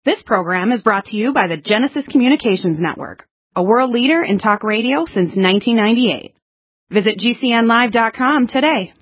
This program is brought to you by the Genesis Communications Network, a world leader in talk radio since 1998. Visit GCNlive.com today.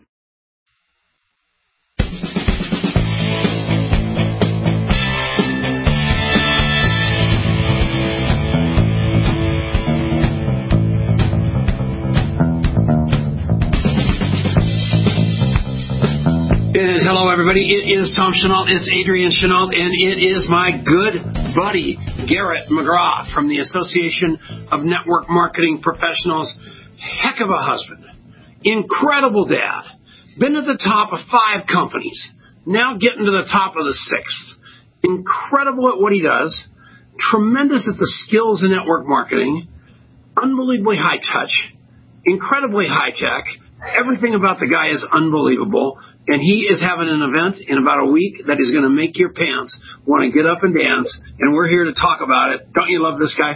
And hello, everybody. It is Tom Chenault. It's Adrian Chenault, and it is my good buddy, Garrett McGraw from the Association of Network Marketing Professionals. Heck of a husband. Incredible dad. Been at the top of 5 companies. Now getting to the top of the 6th. Incredible at what he does. Tremendous at the skills in network marketing. Unbelievably high touch. Incredibly high tech. Everything about the guy is unbelievable. And he is having an event in about a week that is going to make your pants want to get up and dance. And we're here to talk about it. Don't you love this guy?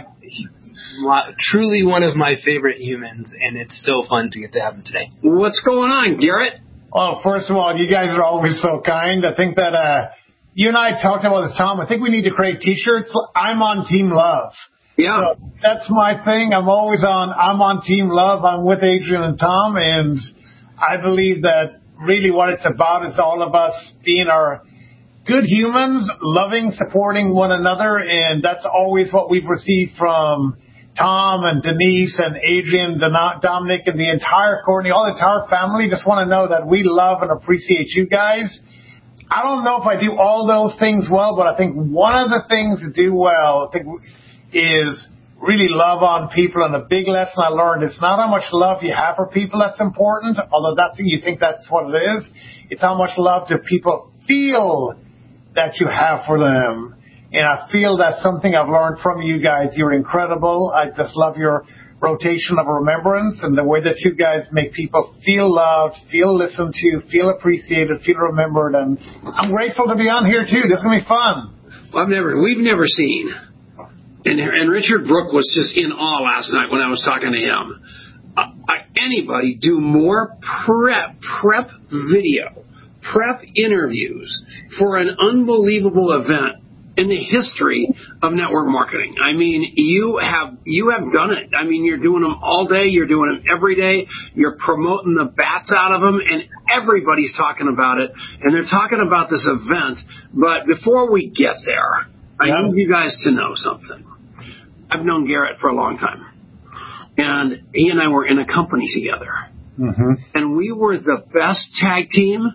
Truly one of my favorite humans, and it's so fun to get to have him today. What's going on, Garrett? Well, first of all, you guys are always so kind. I think that you and I talked about this, Tom. I think we need to create T-shirts. I'm on Team Love. Yeah. So that's my thing. I'm on Team Love. I'm with Adrian and Tom, and I believe that really what it's about is all of us being our good humans, loving, supporting one another, and that's always what we've received from Tom and Denise and Adrian, Dominic, and the entire Courtney, all the entire family. Just want to know that we love and appreciate you guys. I don't know if I do all those things well, but I think one of the things to do well, is really love on people. And the big lesson I learned, it's not how much love you have for people that's important, although you think that's what it is. It's how much love do people feel that you have for them. And I feel that's something I've learned from you guys. You're incredible. I just love your rotation of remembrance and the way that you guys make people feel loved, feel listened to, feel appreciated, feel remembered. And I'm grateful to be on here, too. This is going to be fun. Well, we've never seen... And Richard Brooke was just in awe last night when I was talking to him. Anybody do more prep video, prep interviews for an unbelievable event in the history of network marketing. I mean, you have done it. I mean, you're doing them all day. You're doing them every day. You're promoting the bats out of them, and everybody's talking about it. And they're talking about this event. But before we get there, I need you guys to know something. I've known Garrett for a long time, and he and I were in a company together, and we were the best tag team,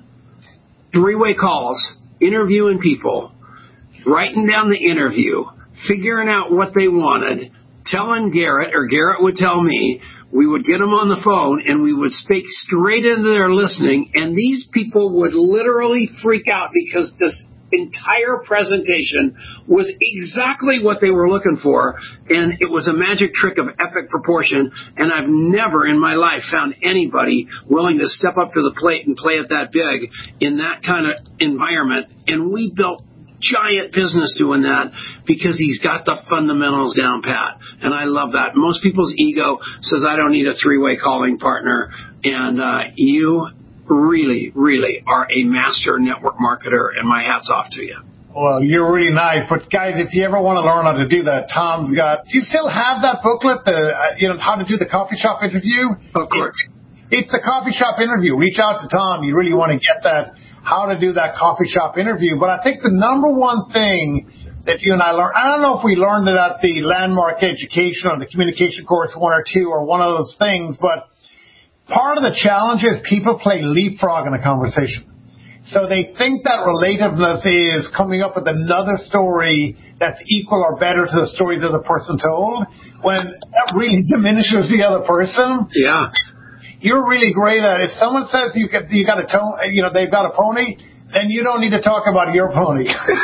3-way calls, interviewing people, writing down the interview, figuring out what they wanted, telling Garrett, or Garrett would tell me. We would get them on the phone, and we would speak straight into their listening, and these people would literally freak out because this entire presentation was exactly what they were looking for, and it was a magic trick of epic proportion, and I've never in my life found anybody willing to step up to the plate and play it that big in that kind of environment. And we built giant business doing that because he's got the fundamentals down pat, and I love that. Most people's ego says, I don't need a 3-way calling partner, and you really, really are a master network marketer, and my hat's off to you. Well, you're really nice. But, guys, if you ever want to learn how to do that, Tom's got... Do you still have that booklet, how to do the coffee shop interview? Of course. It's the coffee shop interview. Reach out to Tom. You really want to get that, how to do that coffee shop interview. But I think the number one thing that you and I learned, I don't know if we learned it at the Landmark Education or the communication course 1 or 2 or one of those things, but part of the challenge is people play leapfrog in a conversation. So they think that relativeness is coming up with another story that's equal or better to the story that the person told, when that really diminishes the other person. Yeah. You're really great at it. If someone says you got they've got a pony, then you don't need to talk about your pony.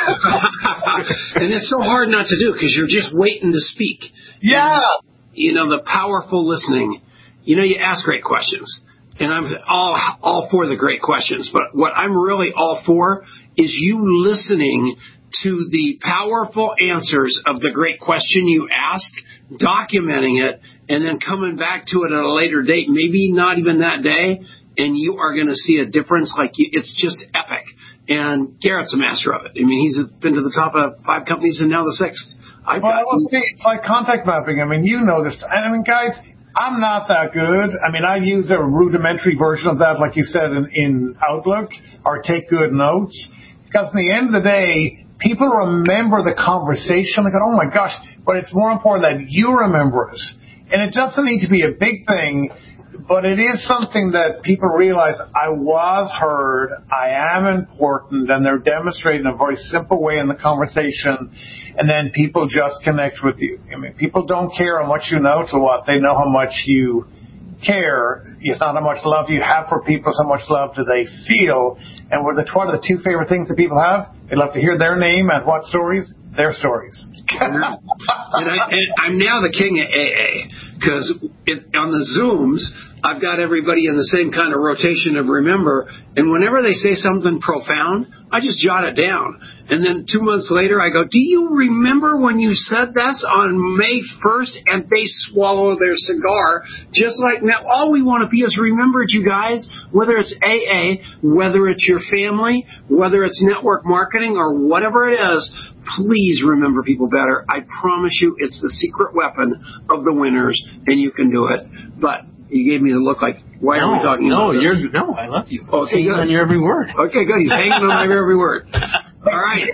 And it's so hard not to do because you're just waiting to speak. Yeah. And, the powerful listening. You ask great questions, and I'm all for the great questions, but what I'm really all for is you listening to the powerful answers of the great question you asked, documenting it, and then coming back to it at a later date, maybe not even that day, and you are going to see a difference. It's just epic. And Garrett's a master of it. I mean, he's been to the top of 5 companies and now the 6th. I will say, it's like contact mapping. I mean, you know this. I mean, guys, I'm not that good. I mean, I use a rudimentary version of that, like you said, in Outlook, or take good notes. Because in the end of the day, people remember the conversation. They go, oh my gosh, but it's more important that you remember it. And it doesn't need to be a big thing, but it is something that people realize I was heard, I am important, and they're demonstrating a very simple way in the conversation, and then people just connect with you. I mean, people don't care how much you know to what. They know how much you care. It's not how much love you have for people, it's how much love do they feel. And what are the 2 favorite things that people have? They love to hear their name and what stories? Their stories. And I'm now the king of AA, because on the Zooms, I've got everybody in the same kind of rotation of remember, and whenever they say something profound, I just jot it down. And then 2 months later, I go, do you remember when you said this on May 1st? And they swallow their cigar, just like now. All we want to be is remembered, you guys, whether it's AA, whether it's your family, whether it's network marketing, or whatever it is. Please remember people better. I promise you it's the secret weapon of the winners, and you can do it. But you gave me the look like, why are we talking about this? No, I love you. Okay, good. On your every word. Okay, good. He's hanging on my every word. All right.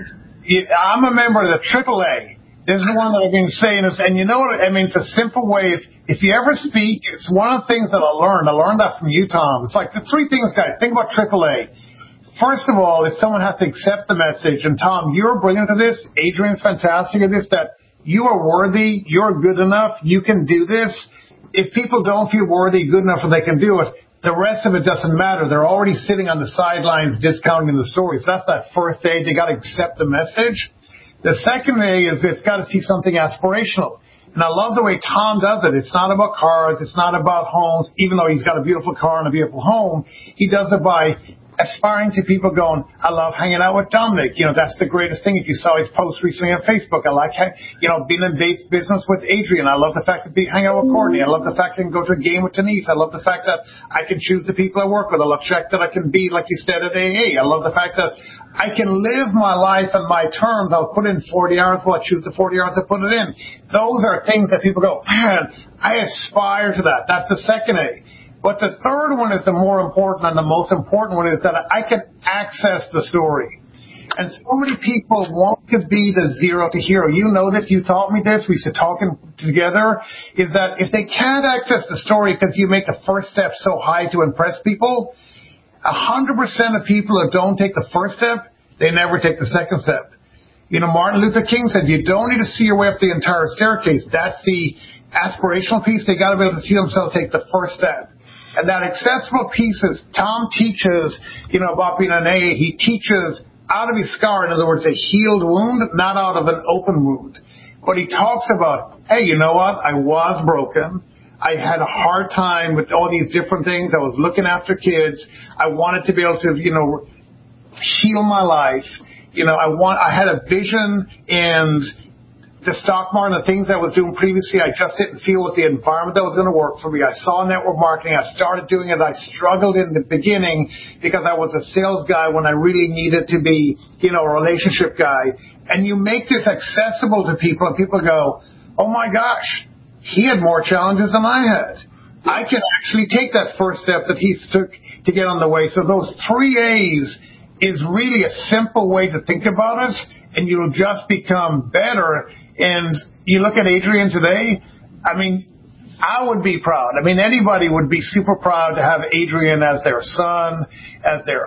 I'm a member of the AAA. This is the one that I've been saying. And you know what? I mean, it's a simple way. If you ever speak, it's one of the things that I learned. I learned that from you, Tom. It's like the 3 things, guys. Think about AAA. First of all, if someone has to accept the message, and Tom, you're brilliant at this, Adrian's fantastic at this, that you are worthy, you're good enough, you can do this. If people don't feel worthy, good enough that they can do it, the rest of it doesn't matter. They're already sitting on the sidelines discounting the story. So that's that first A. They got to accept the message. The second A is it's got to see something aspirational. And I love the way Tom does it. It's not about cars. It's not about homes. Even though he's got a beautiful car and a beautiful home, he does it by aspiring to people going, I love hanging out with Dominic. You know, that's the greatest thing. If you saw his post recently on Facebook, I like, being in business with Adrian. I love the fact that hang out with Courtney. I love the fact that I can go to a game with Denise. I love the fact that I can choose the people I work with. I love the fact that I can be, like you said, at AA. I love the fact that I can live my life on my terms. I'll put in 40 hours. Well, I choose the 40 hours to put it in. Those are things that people go, man, I aspire to that. That's the second A. But the third one is the more important, and the most important one is that I can access the story. And so many people want to be the zero to hero. You know this. You taught me this. We used to talking together. Is that if they can't access the story because you make the first step so high to impress people, 100% of people that don't take the first step, they never take the second step. You know, Martin Luther King said, you don't need to see your way up the entire staircase. That's the aspirational piece. They got to be able to see themselves take the first step. And that accessible piece is Tom teaches, about being an A. He teaches out of his scar, in other words, a healed wound, not out of an open wound. But he talks about, hey, you know what? I was broken. I had a hard time with all these different things. I was looking after kids. I wanted to be able to, heal my life. I had a vision, and the stock market, the things I was doing previously, I just didn't feel with the environment that was going to work for me. I saw network marketing. I started doing it. I struggled in the beginning because I was a sales guy when I really needed to be, a relationship guy. And you make this accessible to people, and people go, oh my gosh, he had more challenges than I had. I can actually take that first step that he took to get on the way. So those 3 A's is really a simple way to think about it, and you'll just become better. And you look at Adrian today, I mean, I would be proud. I mean, anybody would be super proud to have Adrian as their son, as their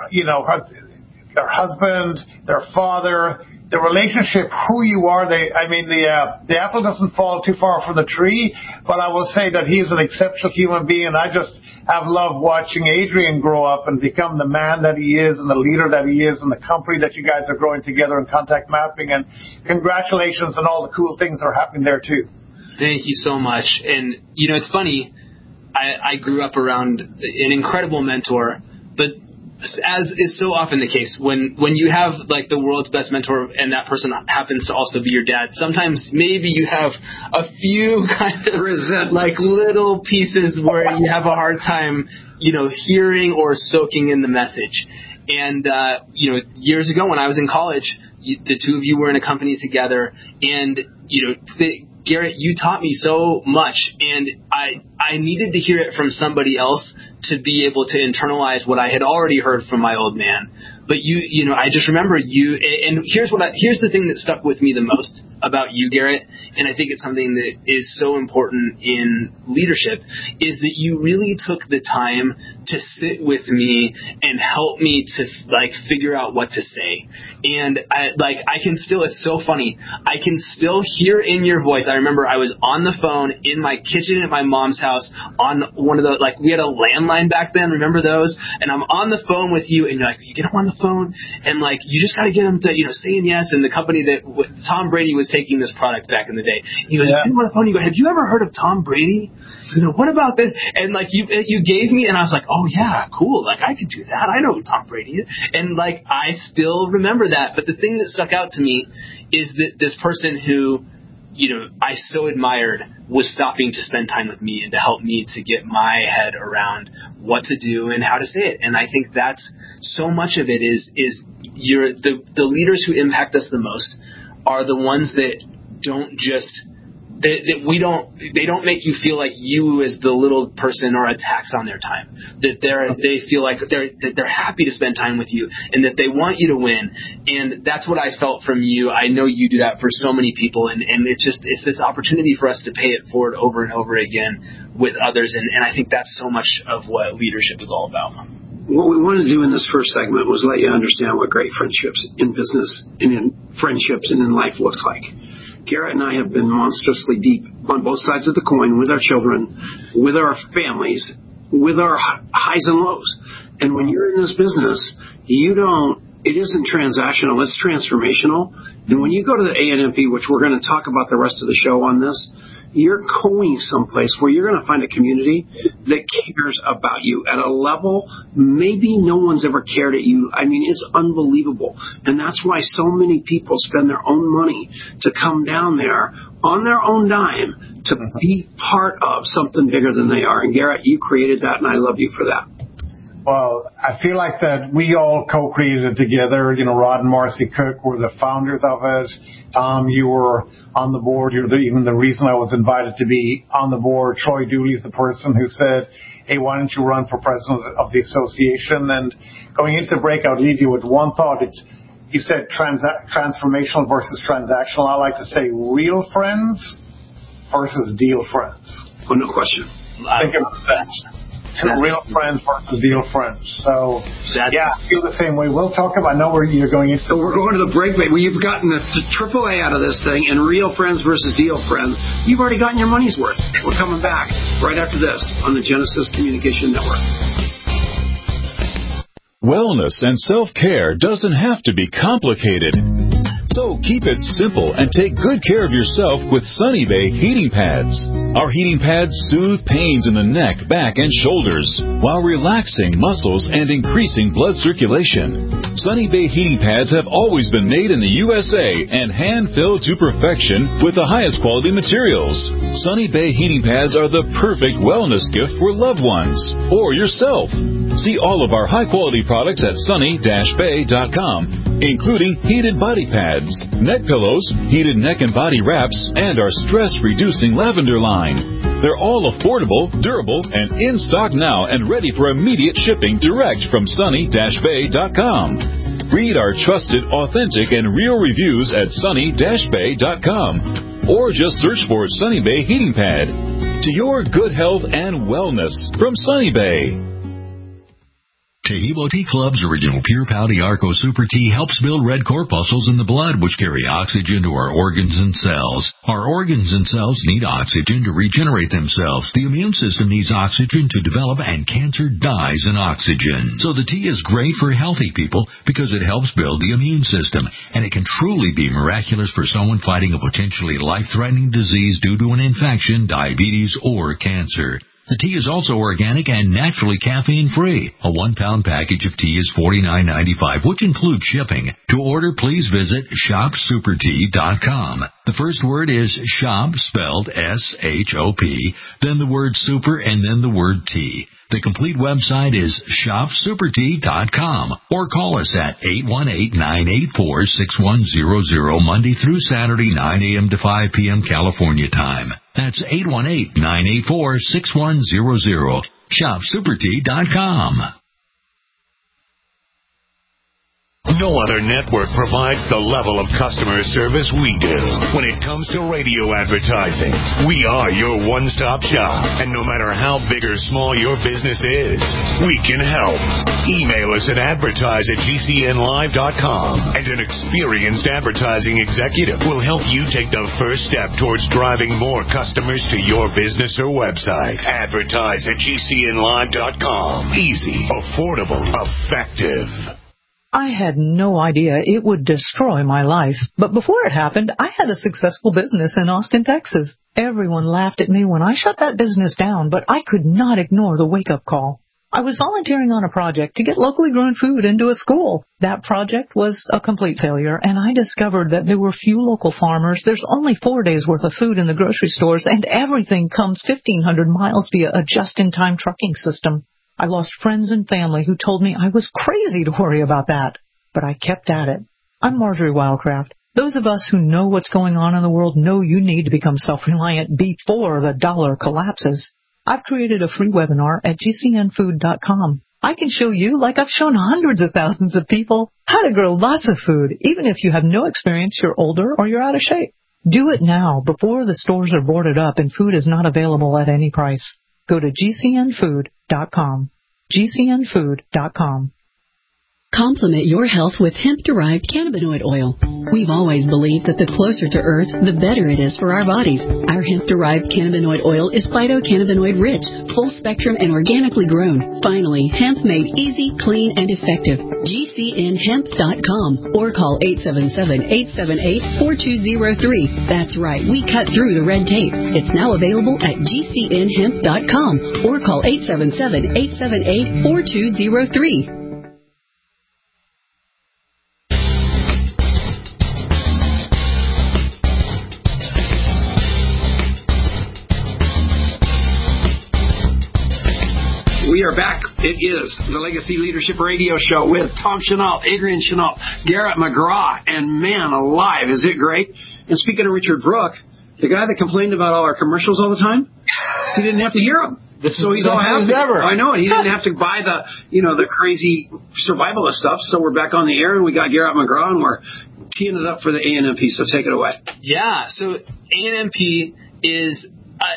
husband, their father, the relationship, who you are. The apple doesn't fall too far from the tree, but I will say that he is an exceptional human being. I just have loved watching Adrian grow up and become the man that he is and the leader that he is and the company that you guys are growing together in Contact Mapping. And congratulations on all the cool things that are happening there, too. Thank you so much. And, it's funny. I grew up around an incredible mentor, but as is so often the case, when you have like the world's best mentor and that person happens to also be your dad, sometimes maybe you have a few kind of like little pieces where you have a hard time, hearing or soaking in the message. And, years ago when I was in college, the two of you were in a company together, and, Garrett, you taught me so much, and I needed to hear it from somebody else to be able to internalize what I had already heard from my old man. But I just remember you, and here's the thing that stuck with me the most about you, Garrett, and I think it's something that is so important in leadership, is that you really took the time to sit with me and help me to figure out what to say. And I can still, it's so funny, I can still hear in your voice. I remember I was on the phone in my kitchen at my mom's house on one of the, we had a landline back then, remember those? And I'm on the phone with you, and you're like, you get him on the phone, and you just got to get him to, saying yes. And the company that Tom Brady was taking this product back in the day. He goes, yeah. You on the phone, you go, have you ever heard of Tom Brady? What about this? And you gave me, and I was like, oh yeah, cool. I could do that. I know who Tom Brady is. And I still remember that. But the thing that stuck out to me is that this person who, I so admired was stopping to spend time with me and to help me to get my head around what to do and how to say it. And I think that's so much of it is the leaders who impact us the most are the ones that don't just they don't make you feel like you as the little person are a tax on their time. That they feel like they're happy to spend time with you and that they want you to win. And that's what I felt from you. I know you do that for so many people, and it's this opportunity for us to pay it forward over and over again with others. And I think that's so much of what leadership is all about. What we wanted to do in this first segment was let you understand what great friendships in business and in friendships and in life looks like. Garrett and I have been monstrously deep on both sides of the coin with our children, with our families, with our highs and lows. And when you're in this business, it isn't transactional, it's transformational. And when you go to the ANMP, which we're going to talk about the rest of the show on this, you're going someplace where you're going to find a community that cares about you at a level maybe no one's ever cared at you. I mean, it's unbelievable. And that's why so many people spend their own money to come down there on their own dime to be part of something bigger than they are. And Garrett, you created that, and I love you for that. Well, I feel like that we all co-created it together. Rod and Marcy Cook were the founders of it. Tom, you were on the board. You're even the reason I was invited to be on the board. Troy Dooley is the person who said, hey, why don't you run for president of the association? And going into the break, I'll leave you with one thought. You said transformational versus transactional. I like to say real friends versus deal friends. Oh, no question. Think about that. Real friends versus deal friends. So, I feel the same way. We'll talk about, I know where you're going into. So we're going to the break, mate. You've gotten the AAA out of this thing, and real friends versus deal friends. You've already gotten your money's worth. We're coming back right after this on the Genesis Communication Network. Wellness and self-care doesn't have to be complicated. So keep it simple and take good care of yourself with Sunny Bay heating pads. Our heating pads soothe pains in the neck, back, and shoulders while relaxing muscles and increasing blood circulation. Sunny Bay heating pads have always been made in the USA and hand-filled to perfection with the highest quality materials. Sunny Bay heating pads are the perfect wellness gift for loved ones or yourself. See all of our high-quality products at sunny-bay.com, including heated body pads, neck pillows, heated neck and body wraps, and our stress-reducing lavender line. They're all affordable, durable, and in stock now and ready for immediate shipping direct from sunny-bay.com. Read our trusted, authentic, and real reviews at sunny-bay.com, or just search for Sunny Bay Heating Pad. To your good health and wellness from Sunny Bay. Tehebo Tea Club's original Pure Pau Arco Super Tea helps build red corpuscles in the blood, which carry oxygen to our organs and cells. Our organs and cells need oxygen to regenerate themselves. The immune system needs oxygen to develop, and cancer dies in oxygen. So the tea is great for healthy people because it helps build the immune system, and it can truly be miraculous for someone fighting a potentially life-threatening disease due to an infection, diabetes, or cancer. The tea is also organic and naturally caffeine-free. A 1-pound package of tea is $49.95, which includes shipping. To order, please visit shopsupertea.com. The first word is shop, spelled S-H-O-P, then the word super, and then the word tea. The complete website is shopsupertea.com, or call us at 818-984-6100 Monday through Saturday, 9 a.m. to 5 p.m. California time. That's 818-984-6100. shopsupertea.com. No other network provides the level of customer service we do. When it comes to radio advertising, we are your one-stop shop. And no matter how big or small your business is, we can help. Email us at advertise@gcnlive.com, and an experienced advertising executive will help you take the first step towards driving more customers to your business or website. Advertise@gcnlive.com. Easy, affordable, effective. I had no idea it would destroy my life. But before it happened, I had a successful business in Austin, Texas. Everyone laughed at me when I shut that business down, but I could not ignore the wake-up call. I was volunteering on a project to get locally grown food into a school. That project was a complete failure, and I discovered that there were few local farmers. There's only 4 days' worth of food in the grocery stores, and everything comes 1,500 miles via a just-in-time trucking system. I lost friends and family who told me I was crazy to worry about that. But I kept at it. I'm Marjorie Wildcraft. Those of us who know what's going on in the world know you need to become self-reliant before the dollar collapses. I've created a free webinar at gcnfood.com. I can show you, like I've shown hundreds of thousands of people, how to grow lots of food, even if you have no experience, you're older, or you're out of shape. Do it now before the stores are boarded up and food is not available at any price. Go to gcnfood.com. gcnfood.com. Complement your health with hemp-derived cannabinoid oil. We've always believed that the closer to Earth, the better it is for our bodies. Our hemp-derived cannabinoid oil is phytocannabinoid rich, full-spectrum, and organically grown. Finally, hemp made easy, clean, and effective. GCNhemp.com or call 877-878-4203. That's right, we cut through the red tape. It's now available at GCNhemp.com or call 877-878-4203. We are back. It is the Legacy Leadership Radio Show with Tom Chenault, Adrian Chenault, Garrett McGraw, and man alive, is it great? And speaking of Richard Brooke, the guy that complained about all our commercials all the time, he didn't have to hear them. So he's all happy. I know, and he didn't have to buy the crazy survivalist stuff. So we're back on the air, and we got Garrett McGraw, and we're teeing it up for the ANMP. So take it away. Yeah. So ANMP is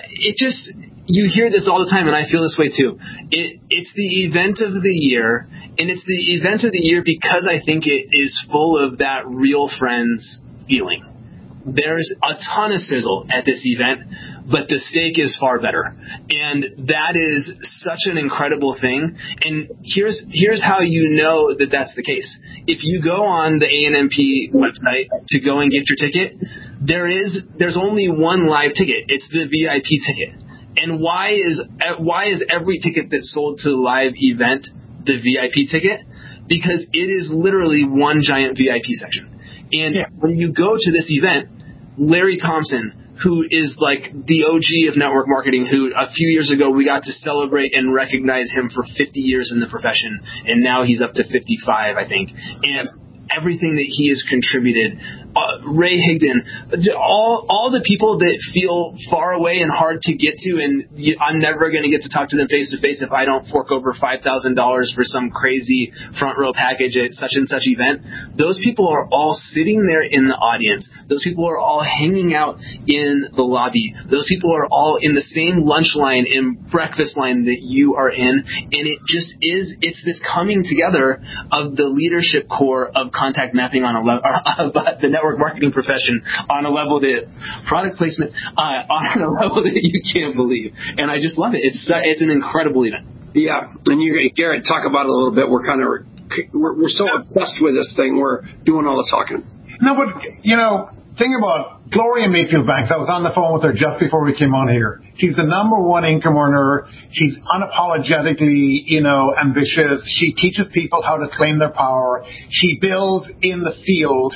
you hear this all the time, and I feel this way too. It's the event of the year, and it's the event of the year because I think it is full of that real friends feeling. There's a ton of sizzle at this event, but the steak is far better. And that is such an incredible thing. And here's how you know that that's the case. If you go on the ANMP website to go and get your ticket, there's only one live ticket. It's the VIP ticket. And why is every ticket that's sold to the live event the VIP ticket? Because it is literally one giant VIP section. And when you go to this event, Larry Thompson, who is like the OG of network marketing, who a few years ago we got to celebrate and recognize him for 50 years in the profession, and now he's up to 55, I think. And everything that he has contributed, Ray Higdon, all the people that feel far away and hard to get to, and I'm never going to get to talk to them face to face if I don't fork over $5,000 for some crazy front row package at such and such event. Those people are all sitting there in the audience. Those people are all hanging out in the lobby. Those people are all in the same lunch line and breakfast line that you are in, and it's this coming together of the leadership core of contact mapping on a level of the network marketing profession on a level that product placement on a level that you can't believe. And I just love it. It's an incredible event. Yeah, and Garrett, talk about it a little bit. We're so obsessed with this thing. We're doing all the talking. No, but think about Gloria Mayfield Banks. I was on the phone with her just before we came on here. She's the number one income earner. She's unapologetically, ambitious. She teaches people how to claim their power. She builds in the field.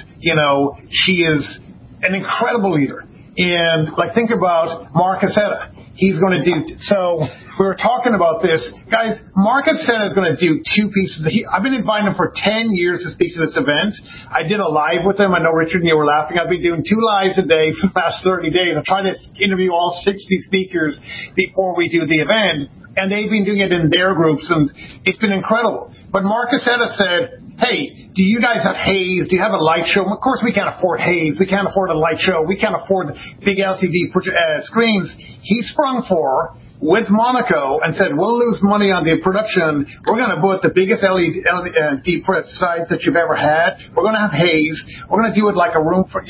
She is an incredible leader. And think about Mark Accetta. He's going to do so. We were talking about this, guys. Mark Accetta is going to do two pieces. I've been inviting him for 10 years to speak to this event. I did a live with him. I know Richard and you were laughing. I've been doing 2 lives a day for the past 30 days. I'm trying to interview all 60 speakers before we do the event, and they've been doing it in their groups, and it's been incredible. But Mark Accetta said, hey, do you guys have Hayes? Do you have a light show? Of course we can't afford Hayes. We can't afford a light show. We can't afford big LCD screens. He sprung for with Monaco and said, we'll lose money on the production. We're going to put the biggest LED press size that you've ever had. We're going to have Hayes. We're going to do it like a room for,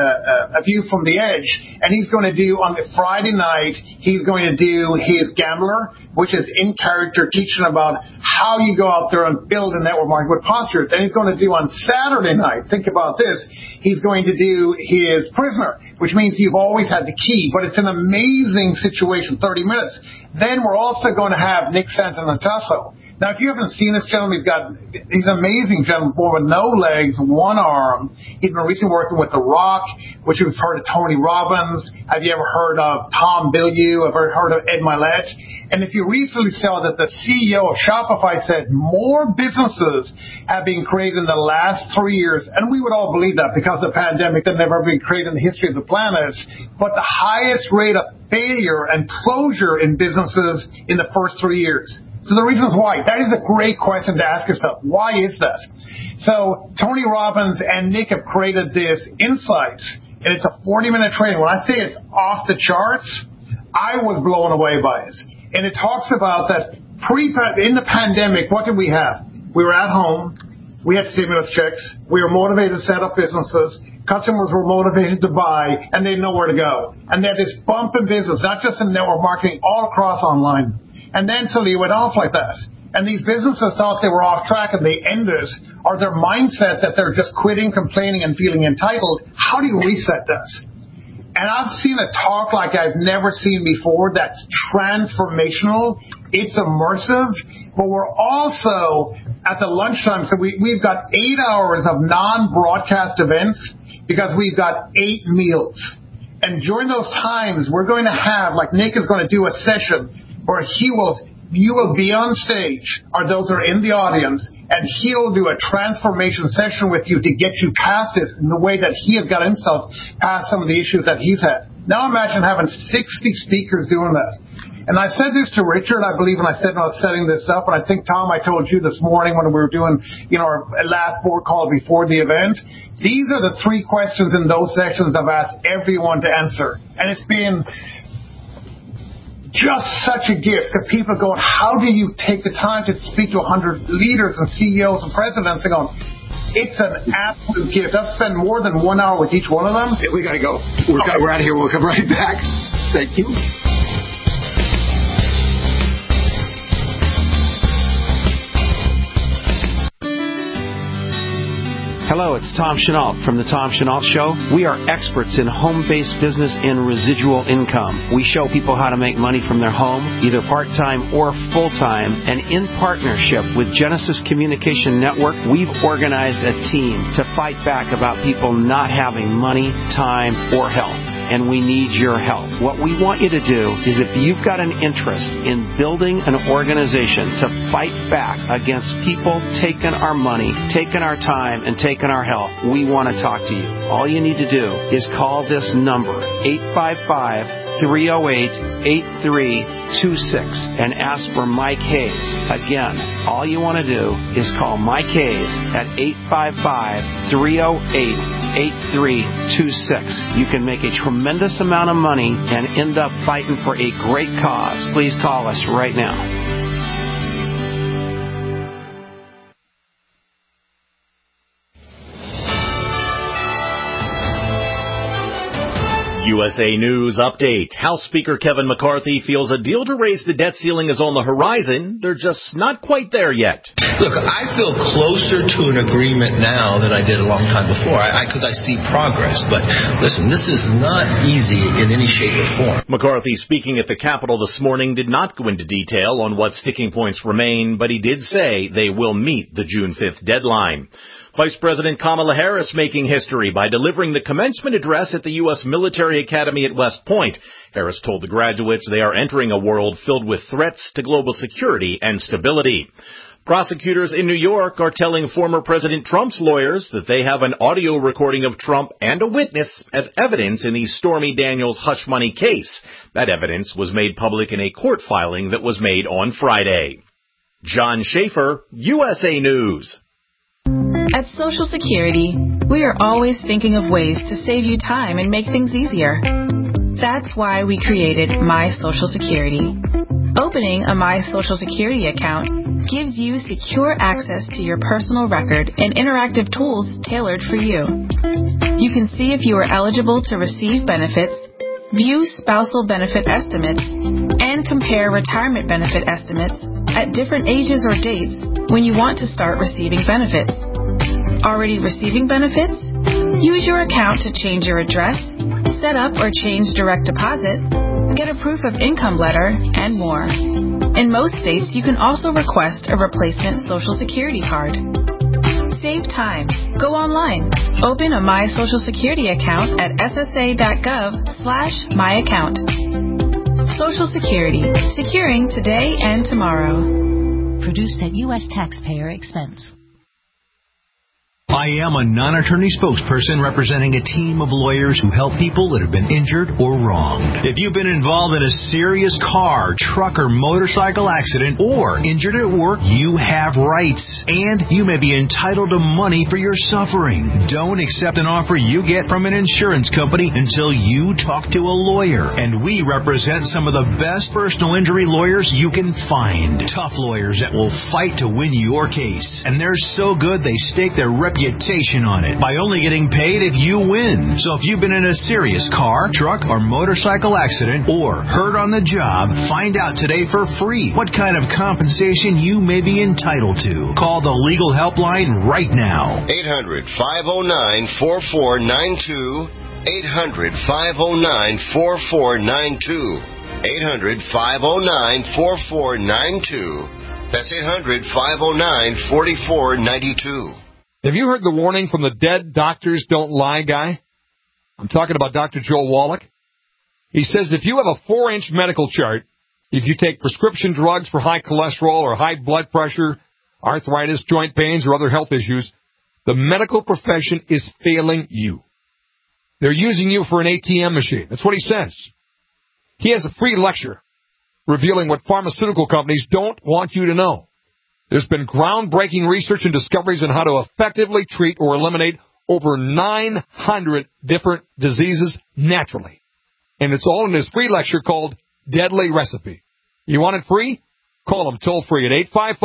a view from the edge. And he's going to do on the Friday night, he's going to do his Gambler, which is in character, teaching about how you go out there and build a network marketing with postures. Then he's going to do on Saturday night, think about this, he's going to do his Prisoner, which means you've always had the key, but it's an amazing situation, 30 minutes. Then we're also going to have Nick Santanatasso. Now, if you haven't seen this gentleman, he's an amazing gentleman, born with no legs, one arm. He's been recently working with The Rock, which you've heard of Tony Robbins. Have you ever heard of Tom Bilyeu? Have you ever heard of Ed Mylett? And if you recently saw that the CEO of Shopify said more businesses have been created in the last 3 years, and we would all believe that because of the pandemic that never been created in the history of the planet, but the highest rate of failure and closure in businesses in the first 3 years. So the reasons why, that is a great question to ask yourself. Why is that? So Tony Robbins and Nick have created this insight, and it's a 40-minute training. When I say it's off the charts, I was blown away by it. And it talks about that in the pandemic, what did we have? We were at home. We had stimulus checks. We were motivated to set up businesses. Customers were motivated to buy, and they didn't know where to go. And they had this bump in business, not just in network marketing, all across online. And then suddenly it went off like that. And these businesses thought they were off track and they ended, or their mindset that they're just quitting, complaining, and feeling entitled. How do you reset that? And I've seen a talk like I've never seen before that's transformational. It's immersive. But we're also at the lunchtime. So we've got 8 hours of non-broadcast events because we've got 8 meals. And during those times, we're going to have, like Nick is going to do a session where you will be on stage, or those are in the audience, and he'll do a transformation session with you to get you past this in the way that he has got himself past some of the issues that he's had. Now imagine having 60 speakers doing that. And I said this to Richard, I believe, when I was setting this up, and I think, Tom, I told you this morning when we were doing, our last board call before the event. These are the 3 questions in those sections I've asked everyone to answer. And it's been just such a gift, because people go, how do you take the time to speak to 100 leaders and CEOs and presidents and go, it's an absolute gift. I've spent more than 1 hour with each one of them. We got to go. We're out of here. We'll come right back. Thank you. Hello, it's Tom Chenault from The Tom Chenault Show. We are experts in home-based business and residual income. We show people how to make money from their home, either part-time or full-time. And in partnership with Genesis Communication Network, we've organized a team to fight back about people not having money, time, or health. And we need your help. What we want you to do is, if you've got an interest in building an organization to fight back against people taking our money, taking our time, and taking our health, we want to talk to you. All you need to do is call this number, 855-308-8326, and ask for Mike Hayes. Again, all you want to do is call Mike Hayes at 855-308-8326. You can make a tremendous amount of money and end up fighting for a great cause. Please call us right now. USA News Update. House Speaker Kevin McCarthy feels a deal to raise the debt ceiling is on the horizon. They're just not quite there yet. Look, I feel closer to an agreement now than I did a long time before, because I see progress. But listen, this is not easy in any shape or form. McCarthy, speaking at the Capitol this morning, did not go into detail on what sticking points remain, but he did say they will meet the June 5th deadline. Vice President Kamala Harris making history by delivering the commencement address at the U.S. Military Academy at West Point. Harris told the graduates they are entering a world filled with threats to global security and stability. Prosecutors in New York are telling former President Trump's lawyers that they have an audio recording of Trump and a witness as evidence in the Stormy Daniels hush money case. That evidence was made public in a court filing that was made on Friday. John Schaefer, USA News. At Social Security, we are always thinking of ways to save you time and make things easier. That's why we created My Social Security. Opening a My Social Security account gives you secure access to your personal record and interactive tools tailored for you. You can see if you are eligible to receive benefits, view spousal benefit estimates, and compare retirement benefit estimates at different ages or dates when you want to start receiving benefits. Already receiving benefits? Use your account to change your address, set up or change direct deposit, get a proof of income letter, and more. In most states, you can also request a replacement Social Security card. Save time. Go online. Open a My Social Security account at ssa.gov/myaccount. Social Security. Securing today and tomorrow. Produced at U.S. taxpayer expense. I am a non-attorney spokesperson representing a team of lawyers who help people that have been injured or wronged. If you've been involved in a serious car, truck, or motorcycle accident or injured at work, you have rights, and you may be entitled to money for your suffering. Don't accept an offer you get from an insurance company until you talk to a lawyer, and we represent some of the best personal injury lawyers you can find. Tough lawyers that will fight to win your case, and they're so good they stake their reputation on it by only getting paid if you win. So if you've been in a serious car, truck, or motorcycle accident or hurt on the job, find out today for free what kind of compensation you may be entitled to. Call the legal helpline right now. 800-509-4492. 800-509-4492. 800-509-4492. That's 800-509-4492. Have you heard the warning from the Dead Doctors Don't Lie guy? I'm talking about Dr. Joel Wallach. He says if you have a 4-inch medical chart, if you take prescription drugs for high cholesterol or high blood pressure, arthritis, joint pains, or other health issues, the medical profession is failing you. They're using you for an ATM machine. That's what he says. He has a free lecture revealing what pharmaceutical companies don't want you to know. There's been groundbreaking research and discoveries on how to effectively treat or eliminate over 900 different diseases naturally. And it's all in this free lecture called Deadly Recipe. You want it free? Call them toll-free at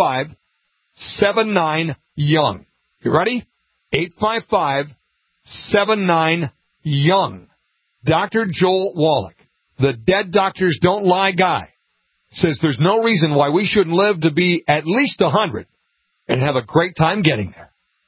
855-79-YOUNG. You ready? 855-79-YOUNG. Dr. Joel Wallach, the Dead Doctors Don't Lie guy, says there's no reason why we shouldn't live to be at least 100 and have a great time getting there.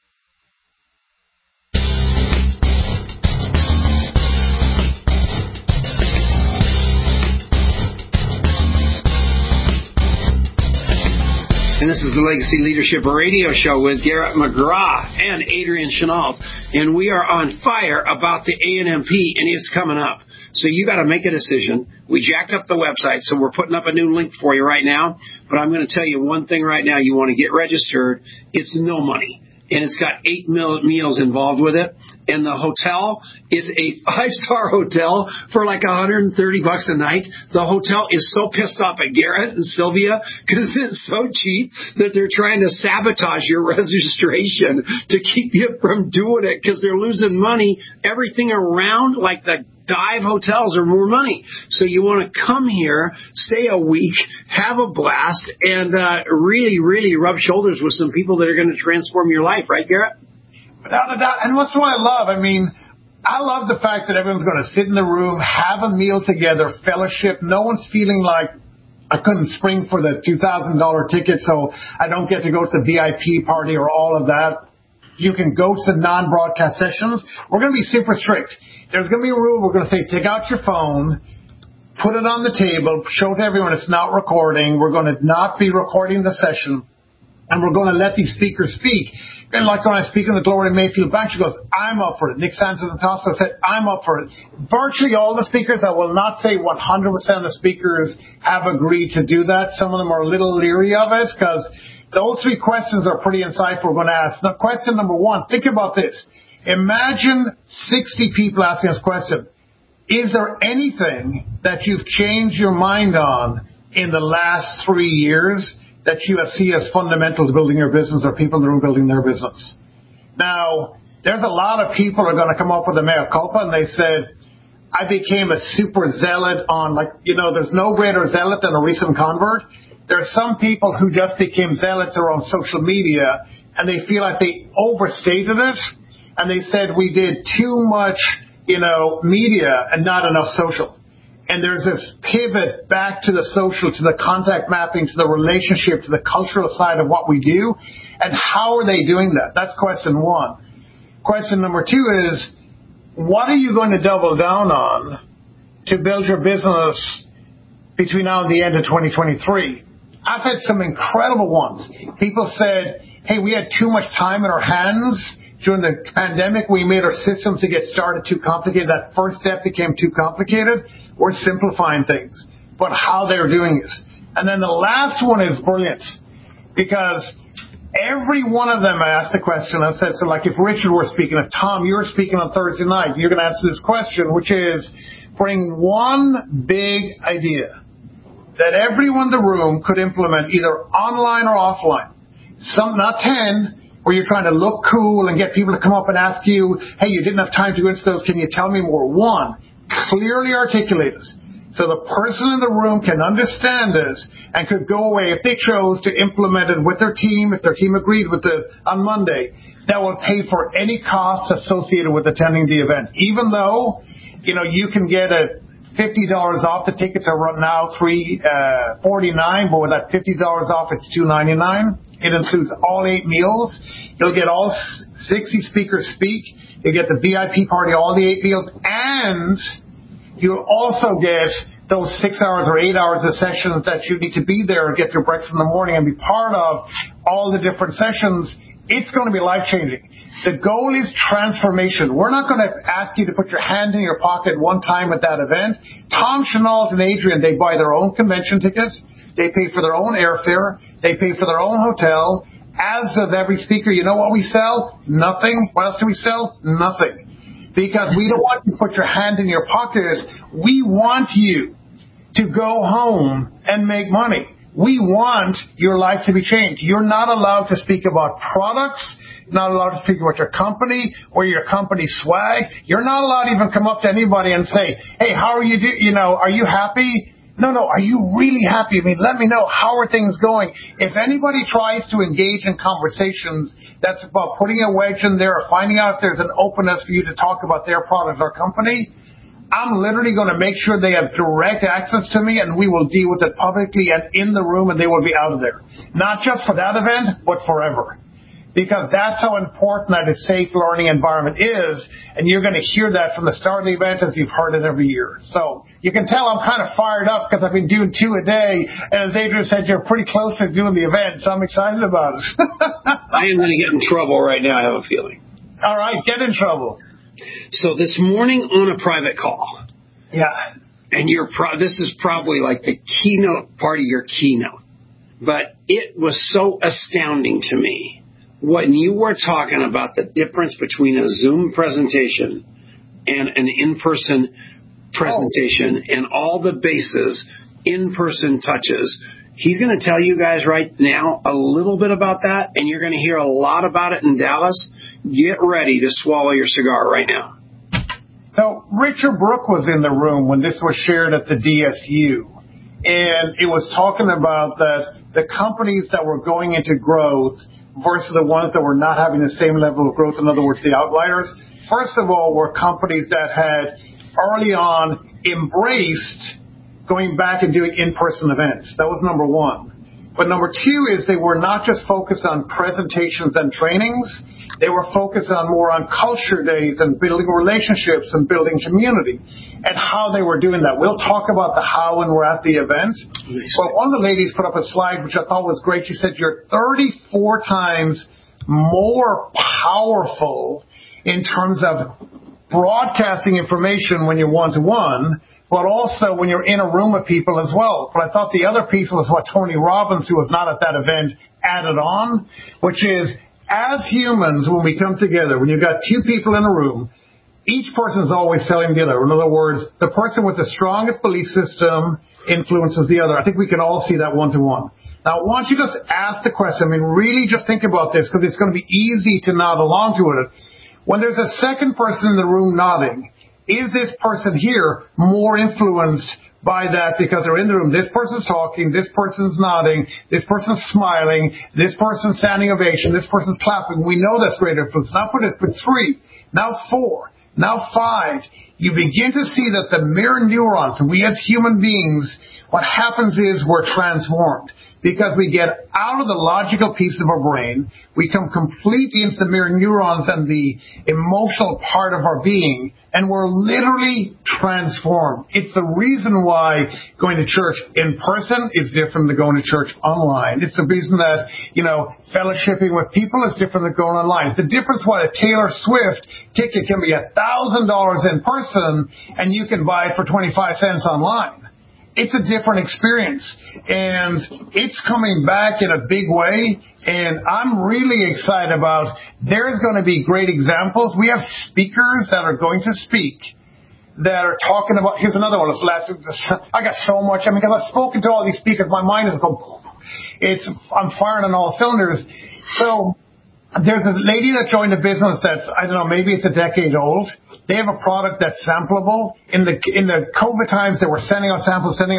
And this is the Legacy Leadership Radio Show with Garrett McGraw and Adrian Chenault. And we are on fire about the ANMP, and it's coming up. So you got to make a decision. We jacked up the website, so we're putting up a new link for you right now. But I'm going to tell you one thing right now. You want to get registered. It's no money. And it's got 8 meals involved with it. And the hotel is a 5-star hotel for like $130 a night. The hotel is so pissed off at Garrett and Sylvia because it's so cheap that they're trying to sabotage your registration to keep you from doing it because they're losing money. Everything around, like the dive hotels, are more money. So you want to come here, stay a week, have a blast, and really, really rub shoulders with some people that are going to transform your life. Right, Garrett? Without a doubt. And what's what I love, I mean, I love the fact that everyone's going to sit in the room, have a meal together, fellowship. No one's feeling like I couldn't spring for the $2,000 ticket, so I don't get to go to the VIP party or all of that. You can go to non-broadcast sessions. We're going to be super strict. There's going to be a rule. We're going to say, take out your phone, put it on the table, show to everyone it's not recording. We're going to not be recording the session, and we're going to let these speakers speak. And like when I speak in the Gloria Mayfield Bank, she goes, I'm up for it. Nick Santanatoso said, I'm up for it. Virtually all the speakers, I will not say 100% of the speakers have agreed to do that. Some of them are a little leery of it because those three questions are pretty insightful we're going to ask. Now, question number one, think about this. Imagine 60 people asking this question. Is there anything that you've changed your mind on in the last 3 years that you see as fundamental to building your business or people in the room building their business? Now, there's a lot of people who are going to come up with a mea culpa, and they said, I became a super zealot on, there's no greater zealot than a recent convert. There are some people who just became zealots around social media, and they feel like they overstated it, and they said we did too much, media and not enough social. And there's this pivot back to the social, to the contact mapping, to the relationship, to the cultural side of what we do. And how are they doing that? That's question one. Question number two is, what are you going to double down on to build your business between now and the end of 2023? I've had some incredible ones. People said, hey, we had too much time in our hands. During the pandemic, we made our systems to get started too complicated. That first step became too complicated. We're simplifying things, but how they're doing it. And then the last one is brilliant because every one of them I asked the question. I said, so like if Richard were speaking, if Tom, you were speaking on Thursday night, you're going to answer this question, which is bring one big idea that everyone in the room could implement either online or offline. Some, not 10, where you're trying to look cool and get people to come up and ask you, hey, you didn't have time to go into those, can you tell me more? One, clearly articulated, so the person in the room can understand it and could go away if they chose to implement it with their team, if their team agreed with it on Monday, that will pay for any costs associated with attending the event. Even though, you can get a $50 off. The tickets are now $349, but with that $50 off, it's $299. It includes all 8 meals. You'll get all 60 speakers speak. You'll get the VIP party, all the 8 meals, and you'll also get those 6 hours or 8 hours of sessions that you need to be there and get your breakfast in the morning and be part of all the different sessions. It's going to be life-changing. The goal is transformation. We're not going to ask you to put your hand in your pocket one time at that event. Tom Chenault and Adrian, they buy their own convention tickets. They pay for their own airfare. They pay for their own hotel. As does every speaker. You know what we sell? Nothing. What else do we sell? Nothing. Because we don't want you to put your hand in your pocket. We want you to go home and make money. We want your life to be changed. You're not allowed to speak about products. You're not allowed to speak about your company or your company swag. You're not allowed to even come up to anybody and say, hey, how are you are you happy? No, are you really happy? Let me know, how are things going? If anybody tries to engage in conversations that's about putting a wedge in there or finding out if there's an openness for you to talk about their product or company, I'm literally going to make sure they have direct access to me, and we will deal with it publicly and in the room, and they will be out of there. Not just for that event, but forever. Because that's how important that a safe learning environment is, and you're going to hear that from the start of the event as you've heard it every year. So you can tell I'm kind of fired up because I've been doing 2 a day, and as Adrian said, you're pretty close to doing the event, so I'm excited about it. I am going to get in trouble right now, I have a feeling. All right, get in trouble. So this morning on a private call. Yeah. And this is probably like the keynote part of your keynote. But it was so astounding to me when you were talking about the difference between a Zoom presentation and an in-person presentation and all the bases, in-person touches. He's going to tell you guys right now a little bit about that, and you're going to hear a lot about it in Dallas. Get ready to swallow your cigar right now. So Richard Brooke was in the room when this was shared at the DSU, and it was talking about that the companies that were going into growth versus the ones that were not having the same level of growth, in other words, the outliers. first of all, were companies that had early on embraced going back and doing in-person events. That was number one. But number two is they were not just focused on presentations and trainings. They were focused on more on culture days and building relationships and building community and how they were doing that. We'll talk about the how when we're at the event. But one of the ladies put up a slide which I thought was great. She said, you're 34 times more powerful in terms of broadcasting information when you're one-to-one, but also when you're in a room with people as well. But I thought the other piece was what Tony Robbins, who was not at that event, added on, which is, as humans, when we come together, when you've got two people in a room, each person is always telling the other. In other words, the person with the strongest belief system influences the other. I think we can all see that one-to-one. Now, I want you to just ask the question. I mean, really just think about this, because it's going to be easy to nod along to it. When there's a second person in the room nodding, is this person here more influenced by that because they're in the room? This person's talking, this person's nodding, this person's smiling, this person's standing ovation, this person's clapping. We know that's great influence. Now put it for 3, now 4, now 5. You begin to see that the mirror neurons, we as human beings, what happens is we're transformed. Because we get out of the logical piece of our brain, we come completely into the mirror neurons and the emotional part of our being, and we're literally transformed. It's the reason why going to church in person is different than going to church online. It's the reason that, fellowshipping with people is different than going online. It's the difference why a Taylor Swift ticket can be $1,000 in person, and you can buy it for 25 cents online. It's a different experience, and it's coming back in a big way, and I'm really excited about there's going to be great examples. We have speakers that are going to speak that are talking about, here's another one. I got so much, because I've spoken to all these speakers, my mind is going, I'm firing on all cylinders. So there's a lady that joined a business that's, I don't know, maybe it's a decade old. They have a product that's sampleable. In the COVID times, they were sending out samples, and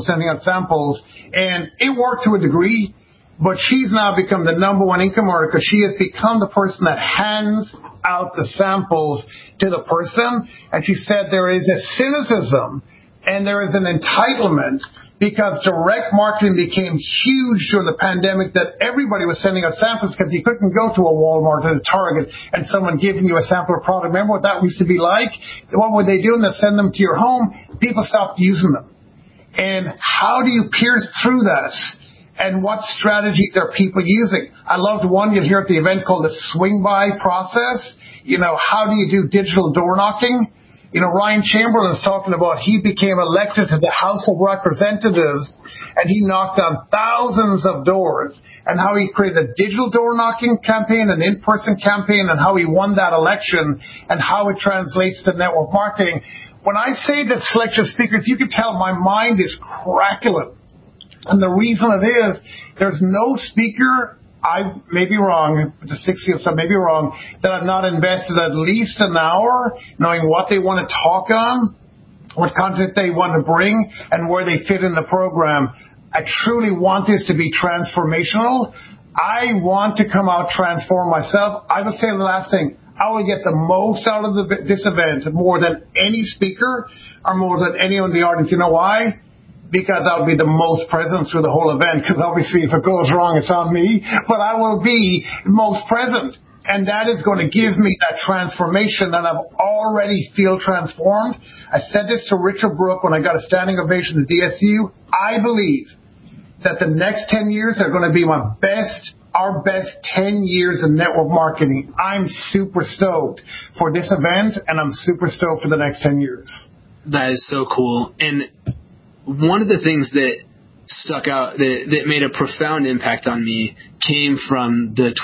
it worked to a degree, but she's now become the number one income earner because she has become the person that hands out the samples to the person. And she said there is a cynicism and there is an entitlement because direct marketing became huge during the pandemic that everybody was sending us samples because you couldn't go to a Walmart or a Target and someone giving you a sample of product. Remember what that used to be like? What were they doing? They send them to your home. People stopped using them. And how do you pierce through that? And what strategies are people using? I loved one you'll hear at the event called the swing by process. How do you do digital door knocking? Ryan Chamberlain's talking about he became elected to the House of Representatives and he knocked on thousands of doors and how he created a digital door knocking campaign, an in-person campaign, and how he won that election and how it translates to network marketing. When I say that selection speakers, you can tell my mind is crackling. And the reason it is, there's no speaker, I may be wrong, the 60 of some may be wrong, that I've not invested at least an hour knowing what they want to talk on, what content they want to bring, and where they fit in the program. I truly want this to be transformational. I want to come out transform myself. I would say the last thing, I will get the most out of this event more than any speaker or more than anyone in the audience. You know why? Because I'll be the most present through the whole event, because obviously if it goes wrong, it's on me, but I will be most present. And that is going to give me that transformation that I've already feel transformed. I said this to Richard Brooke when I got a standing ovation at DSU. I believe that the next 10 years are going to be our best 10 years in network marketing. I'm super stoked for this event, and I'm super stoked for the next 10 years. That is so cool. And one of the things that stuck out, that made a profound impact on me, came from the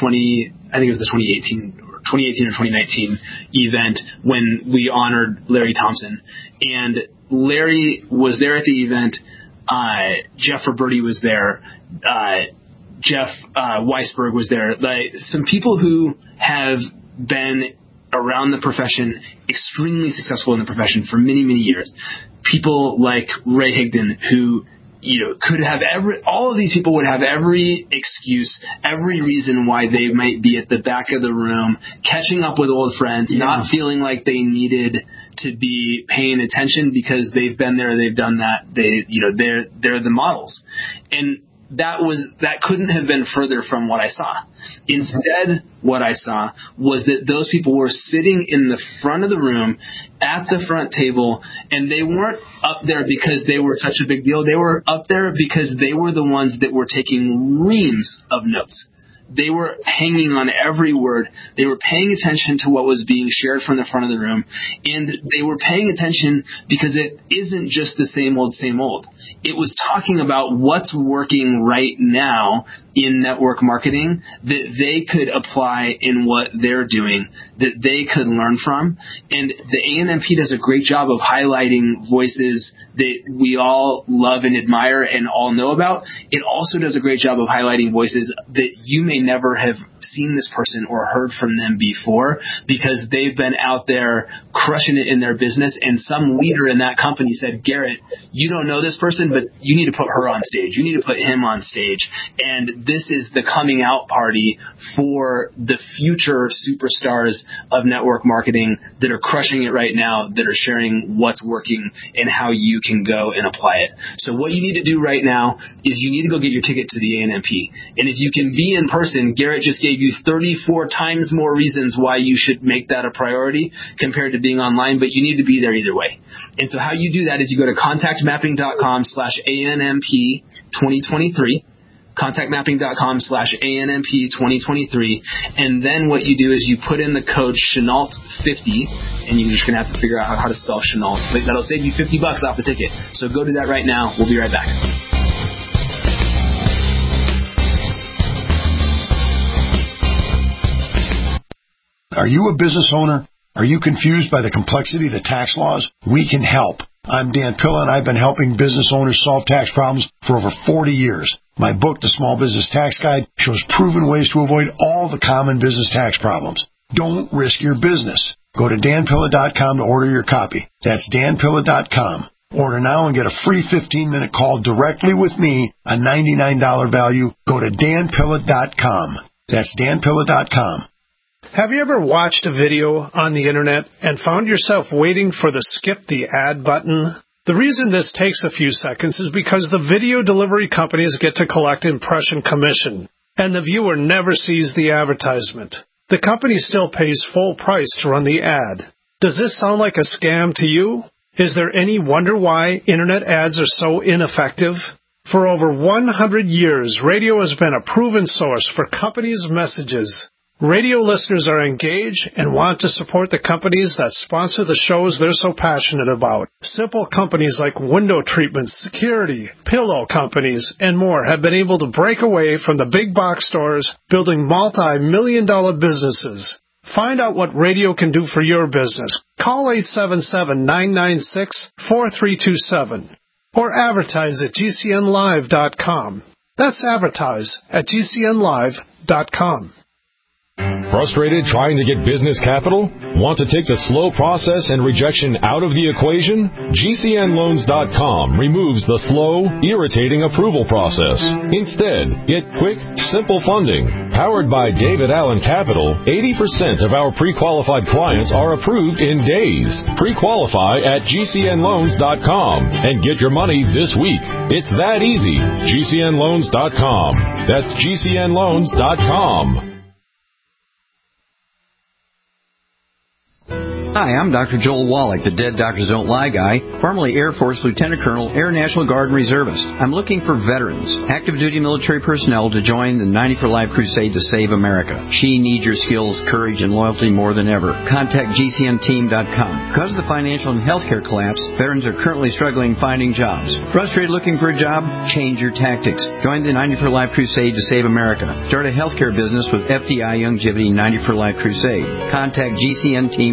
2018 or 2019 event when we honored Larry Thompson. And Larry was there at the event. Jeff Roberti was there. Jeff Weisberg was there. Some people who have been around the profession, extremely successful in the profession for many, many years. People like Ray Higdon, who could have all of these people would have every excuse, every reason why they might be at the back of the room, catching up with old friends, not feeling like they needed to be paying attention because they've been there, they've done that. They're the models. And that couldn't have been further from what I saw. Instead, what I saw was that those people were sitting in the front of the room at the front table, and they weren't up there because they were such a big deal. They were up there because they were the ones that were taking reams of notes. They were hanging on every word. They were paying attention to what was being shared from the front of the room. And they were paying attention because it isn't just the same old, same old. It was talking about what's working right now in network marketing that they could apply in what they're doing, that they could learn from. And the ANMP does a great job of highlighting voices that we all love and admire and all know about. It also does a great job of highlighting voices that you may never have seen this person or heard from them before because they've been out there crushing it in their business, and some leader in that company said, Garrett, you don't know this person, but you need to put her on stage. You need to put him on stage. And this is the coming out party for the future superstars of network marketing that are crushing it right now, that are sharing what's working and how you can go and apply it. So what you need to do right now is you need to go get your ticket to the ANMP. And if you can be in person, Garrett just gave you 34 times more reasons why you should make that a priority compared to being online, but you need to be there either way. And so how you do that is you go to contactmapping.com/ANMP2023, contactmapping.com/ANMP2023, and then what you do is you put in the code Chenault50, and you're just going to have to figure out how to spell Chenault. That'll save you $50 off the ticket. So go do that right now. We'll be right back. Are you a business owner? Are you confused by the complexity of the tax laws? We can help. I'm Dan Pilla, and I've been helping business owners solve tax problems for over 40 years. My book, The Small Business Tax Guide, shows proven ways to avoid all the common business tax problems. Don't risk your business. Go to danpilla.com to order your copy. That's danpilla.com. Order now and get a free 15-minute call directly with me, a $99 value. Go to danpilla.com. That's danpilla.com. Have you ever watched a video on the internet and found yourself waiting for the skip the ad button? The reason this takes a few seconds is because the video delivery companies get to collect impression commission, and the viewer never sees the advertisement. The company still pays full price to run the ad. Does this sound like a scam to you? Is there any wonder why internet ads are so ineffective? For over 100 years, radio has been a proven source for companies' messages. Radio listeners are engaged and want to support the companies that sponsor the shows they're so passionate about. Simple companies like window treatments, security, pillow companies, and more have been able to break away from the big box stores, building multi-million-dollar businesses. Find out what radio can do for your business. Call 877-996-4327 or advertise at GCNlive.com. That's advertise at GCNlive.com. Frustrated trying to get business capital? Want to take the slow process and rejection out of the equation? GCNloans.com removes the slow, irritating approval process. Instead, get quick, simple funding. Powered by David Allen Capital, 80% of our pre-qualified clients are approved in days. Pre-qualify at GCNloans.com and get your money this week. It's that easy. GCNloans.com. That's GCNloans.com. Hi, I'm Dr. Joel Wallach, the Dead Doctors Don't Lie guy, formerly Air Force Lieutenant Colonel, Air National Guard Reservist. I'm looking for veterans, active duty military personnel to join the 90 for Life crusade to save America. She needs your skills, courage, and loyalty more than ever. Contact GCNteam.com. Because of the financial and healthcare collapse, veterans are currently struggling finding jobs. Frustrated looking for a job? Change your tactics. Join the 90 for Life crusade to save America. Start a healthcare business with FDI Longevity 90 for Life crusade. Contact GCNteam.com.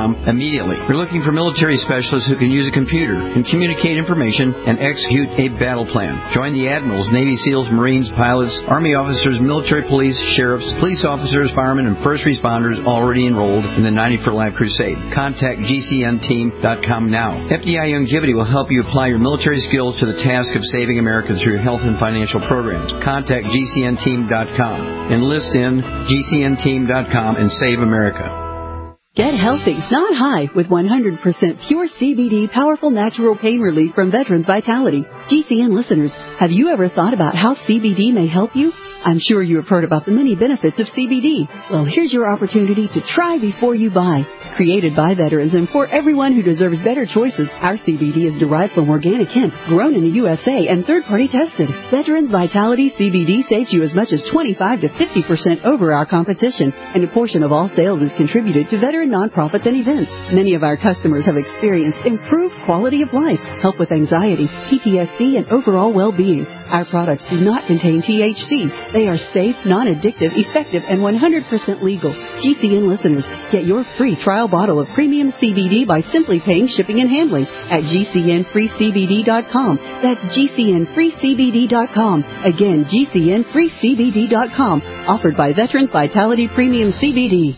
ComTech.com immediately. We're looking for military specialists who can use a computer and communicate information and execute a battle plan. Join the admirals, Navy SEALs, Marines, pilots, Army officers, military police, sheriffs, police officers, firemen, and first responders already enrolled in the 90 for Life Crusade. Contact GCNteam.com now. FDI Longevity will help you apply your military skills to the task of saving America through health and financial programs. Contact GCNteam.com. Enlist in GCNteam.com and save America. Get healthy, not high, with 100% pure CBD powerful natural pain relief from Veterans Vitality. GCN listeners, have you ever thought about how CBD may help you? I'm sure you have heard about the many benefits of CBD. Well, here's your opportunity to try before you buy. Created by veterans and for everyone who deserves better choices, our CBD is derived from organic hemp, grown in the USA, and third-party tested. Veterans Vitality CBD saves you as much as 25 to 50% over our competition, and a portion of all sales is contributed to veteran nonprofits and events. Many of our customers have experienced improved quality of life, help with anxiety, PTSD, and overall well-being. Our products do not contain THC. They are safe, non-addictive, effective, and 100% legal. GCN listeners, get your free trial bottle of premium CBD by simply paying shipping and handling at GCNFreeCBD.com. That's GCNFreeCBD.com. Again, GCNFreeCBD.com. Offered by Veterans Vitality Premium CBD.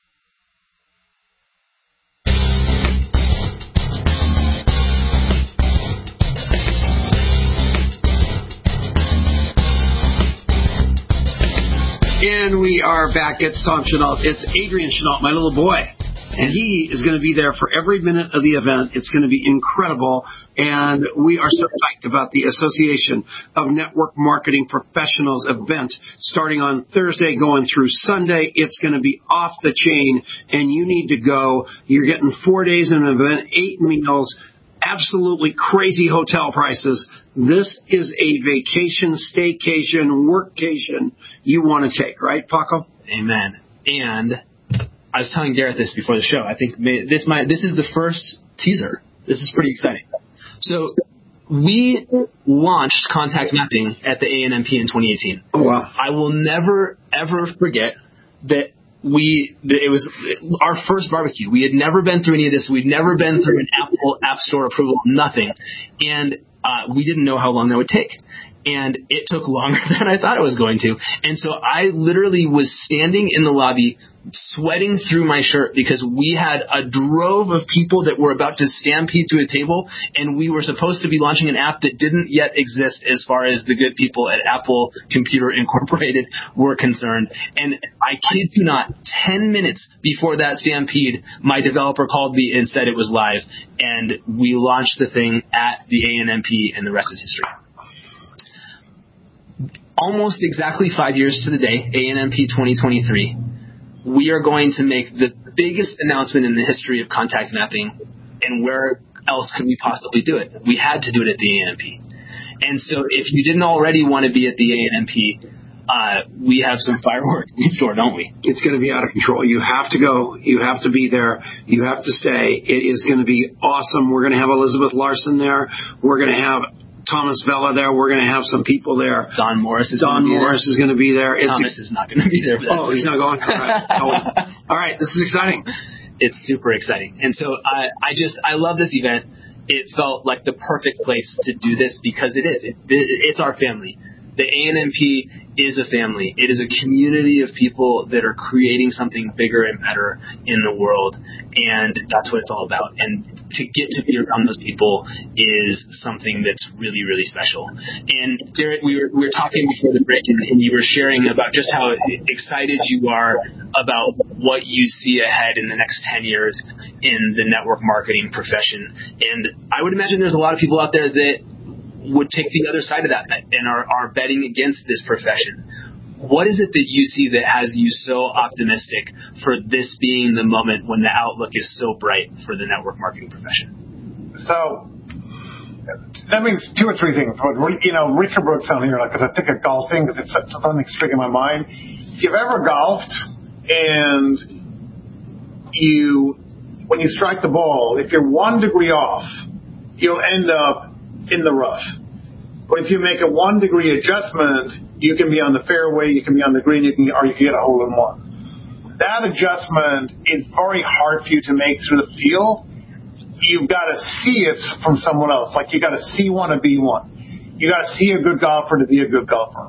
And we are back. It's Tom Chenault. It's Adrian Chenault, my little boy. And he is going to be there for every minute of the event. It's going to be incredible. And we are so psyched about the Association of Network Marketing Professionals event starting on Thursday going through Sunday. It's going to be off the chain, and you need to go. You're getting 4 days in an event, 8 meals, absolutely crazy hotel prices. This is a vacation, staycation, workcation you want to take, right, Paco? Amen. And I was telling Garrett this before the show. I think this is the first teaser. This is pretty exciting. So we launched contact mapping at the ANMP in 2018. Oh, wow. I will never, ever forget that it was our first barbecue. We had never been through any of this. We'd never been through an Apple App Store approval, nothing. And we didn't know how long that would take. And it took longer than I thought it was going to. And so I literally was standing in the lobby sweating through my shirt because we had a drove of people that were about to stampede to a table, and we were supposed to be launching an app that didn't yet exist as far as the good people at Apple Computer Incorporated were concerned. And I kid you not, 10 minutes before that stampede, my developer called me and said it was live, and we launched the thing at the ANMP, and the rest is history. Almost exactly 5 years to the day, ANMP 2023, we are going to make the biggest announcement in the history of contact mapping, and where else could we possibly do it? We had to do it at the ANMP. And so if you didn't already want to be at the ANMP, we have some fireworks in store, don't we? It's going to be out of control. You have to go. You have to be there. You have to stay. It is going to be awesome. We're going to have Elizabeth Larson there. We're going to have Thomas Vella there. We're going to have some people there. Don Morris is going to be there. Thomas is not going to be there. Oh, he's not going? All right. All right. This is exciting. It's super exciting. And so I love this event. It felt like the perfect place to do this because it is. It's our family. The ANMP is a family. It is a community of people that are creating something bigger and better in the world, and that's what it's all about. And to get to be around those people is something that's really, really special. And Garrett, we were talking before the break, and you were sharing about just how excited you are about what you see ahead in the next 10 years in the network marketing profession. And I would imagine there's a lot of people out there that would take the other side of that bet and are betting against this profession. What is it that you see that has you so optimistic for this being the moment when the outlook is so bright for the network marketing profession? So that means 2 or 3 things. Richard Brooks on here, because I think of golfing because it's something that's sticking in my mind. If you've ever golfed and when you strike the ball, if you're 1 degree off, you'll end up in the rough. But if you make a 1 degree adjustment, you can be on the fairway, you can be on the green, or you can get a hole in one. that adjustment is very hard for you to make through the field. You've got to see it from someone else. Like you got to see one to be one. You got to see a good golfer to be a good golfer.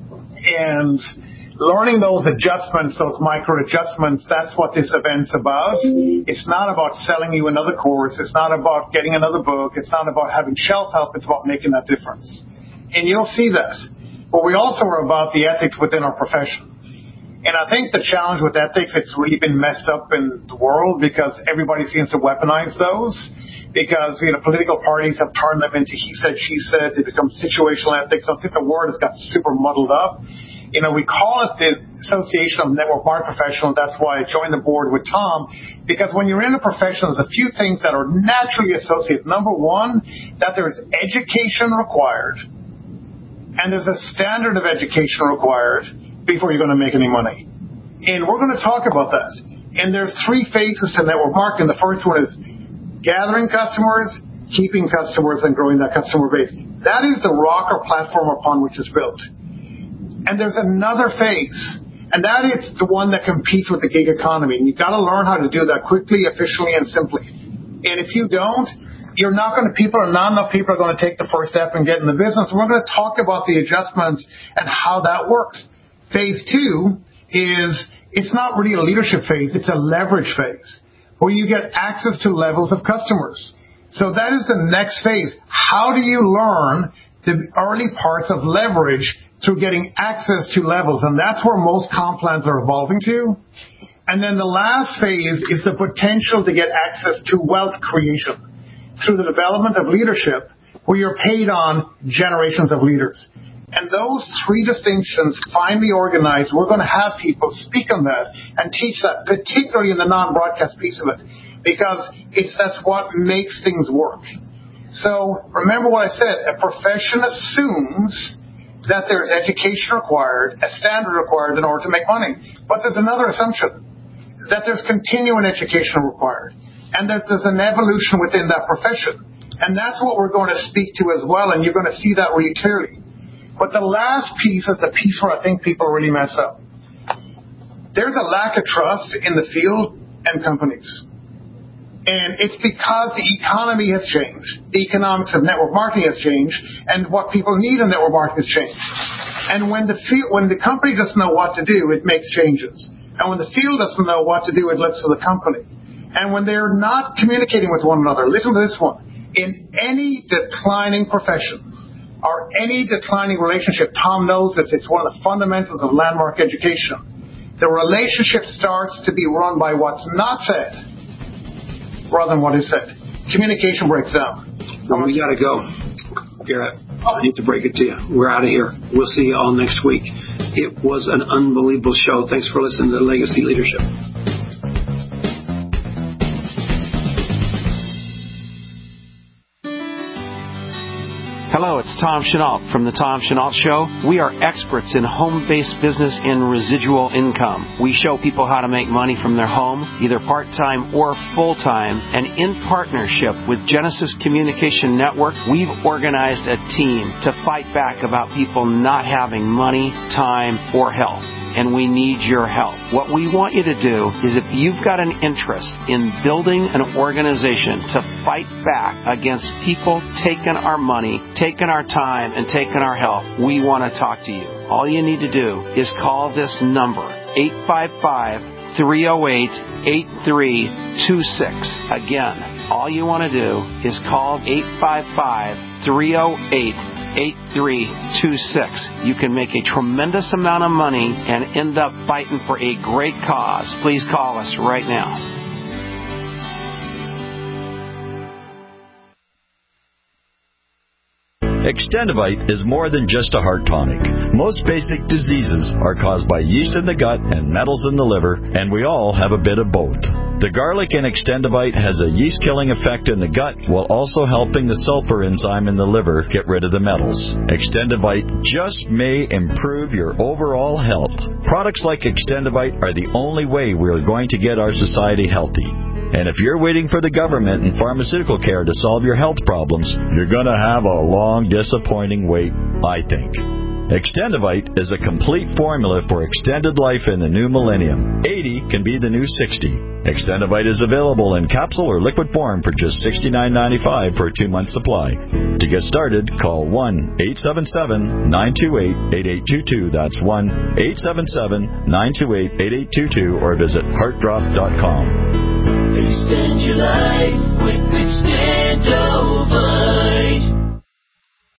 And learning those adjustments, those micro adjustments, that's what this event's about. It's not about selling you another course. It's not about getting another book. It's not about having shelf help. It's about making that difference. And you'll see that. But we also are about the ethics within our profession. And I think the challenge with ethics, it's really been messed up in the world because everybody seems to weaponize those. Because, political parties have turned them into he said, she said. They become situational ethics. I think the word has got super muddled up. We call it the Association of Network Marketing Professionals. That's why I joined the board with Tom. Because when you're in a profession, there's a few things that are naturally associated. Number one, that there's education required. And there's a standard of education required before you're going to make any money. And we're going to talk about that. And there's three phases to network marketing. The first one is gathering customers, keeping customers, and growing that customer base. That is the rock or platform upon which it's built. And there's another phase, and that is the one that competes with the gig economy. And you've got to learn how to do that quickly, efficiently, and simply. And if you don't, not enough people are going to take the first step and get in the business. We're going to talk about the adjustments and how that works. Phase two is, it's not really a leadership phase, it's a leverage phase, where you get access to levels of customers. So that is the next phase. How do you learn the early parts of leverage through getting access to levels? And that's where most comp plans are evolving to. And then the last phase is the potential to get access to wealth creation through the development of leadership, where you're paid on generations of leaders. And those three distinctions finally organized, we're going to have people speak on that and teach that, particularly in the non-broadcast piece of it, because that's what makes things work. So remember what I said, a profession assumes that there's education required, a standard required in order to make money. But there's another assumption, that there's continuing education required, and that there's an evolution within that profession. And that's what we're going to speak to as well, and you're going to see that really clearly. But the last piece is the piece where I think people really mess up. There's a lack of trust in the field and companies. And it's because the economy has changed. The economics of network marketing has changed, and what people need in network marketing has changed. And when the company doesn't know what to do, it makes changes. And when the field doesn't know what to do, it looks to the company. And when they're not communicating with one another, listen to this one. In any declining profession or any declining relationship, Tom knows this, it's one of the fundamentals of landmark education. The relationship starts to be run by what's not said rather than what is said. Communication breaks down. Well, we got to go. Garrett, I need to break it to you. We're out of here. We'll see you all next week. It was an unbelievable show. Thanks for listening to Legacy Leadership. Hello, it's Tom Chenault from The Tom Chenault Show. We are experts in home-based business and residual income. We show people how to make money from their home, either part-time or full-time. And in partnership with Genesis Communication Network, we've organized a team to fight back about people not having money, time, or health. And we need your help. What we want you to do is, if you've got an interest in building an organization to fight back against people taking our money, taking our time, and taking our health, we want to talk to you. All you need to do is call this number, 855-308-8326. Again, all you want to do is call 855-308-8326. You can make a tremendous amount of money and end up fighting for a great cause. Please call us right now. Extendivite is more than just a heart tonic. Most basic diseases are caused by yeast in the gut and metals in the liver, and we all have a bit of both. The garlic in Extendivite has a yeast-killing effect in the gut while also helping the sulfur enzyme in the liver get rid of the metals. Extendivite just may improve your overall health. Products like Extendivite are the only way we are going to get our society healthy. And if you're waiting for the government and pharmaceutical care to solve your health problems, you're going to have a long, disappointing wait, I think. Extendivite is a complete formula for extended life in the new millennium. 80 can be the new 60. Extendivite is available in capsule or liquid form for just $69.95 for a 2-month supply. To get started, call 1-877-928-8822. That's 1-877-928-8822 or visit heartdrop.com. Extend your life with Extendivite.